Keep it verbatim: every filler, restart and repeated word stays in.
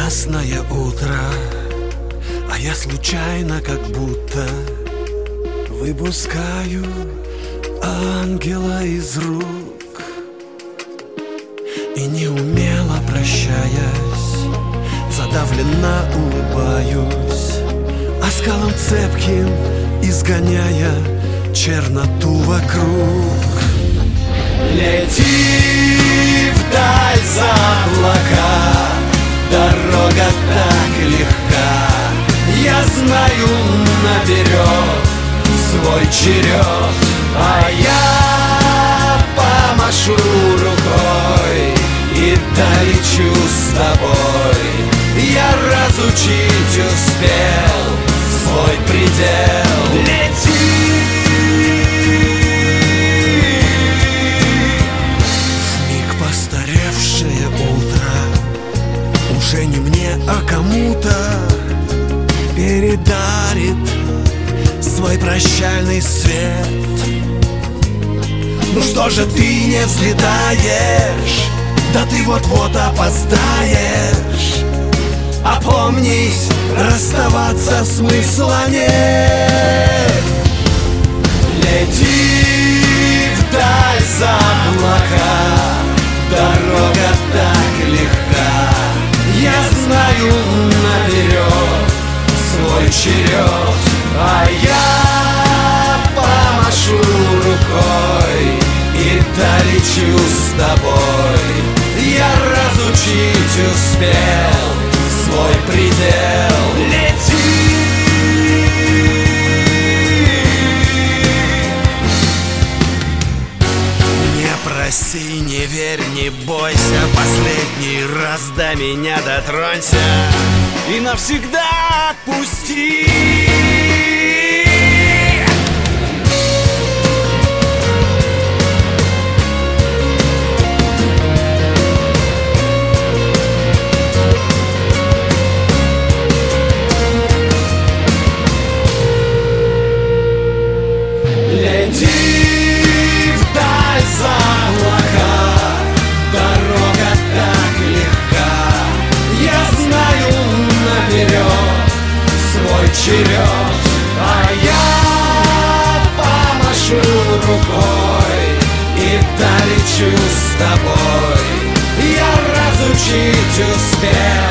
Ясное утро, а я случайно как будто выпускаю ангела из рук. И неумело прощаясь, задавленно улыбаюсь, оскалом цепким изгоняя черноту вокруг. Лети вдаль за облака, дорога так легка, я знаю наперед свой черед, а я помашу рукой и долечу с тобой. Я разучить успел свой предел. Лети! Вмиг постаревшее утро уже не мне, а кому-то передарит свой прощальный свет. Ну что же ты не взлетаешь? Да ты вот-вот опоздаешь. Опомнись, расставаться смысла нет. Лети вдаль за облака, дорога так легка, я знаю наперед свой черед, а я помашу рукой и долечу с тобой. Я разучить успел свой предел. Лети! Не проси, не верь, не бойся, последний раз до меня дотронься и навсегда отпусти. Лети вдаль за облака, дорога так легка, я знаю наперед свой черед, а я помашу рукой и долечу с тобой. Я разучить успел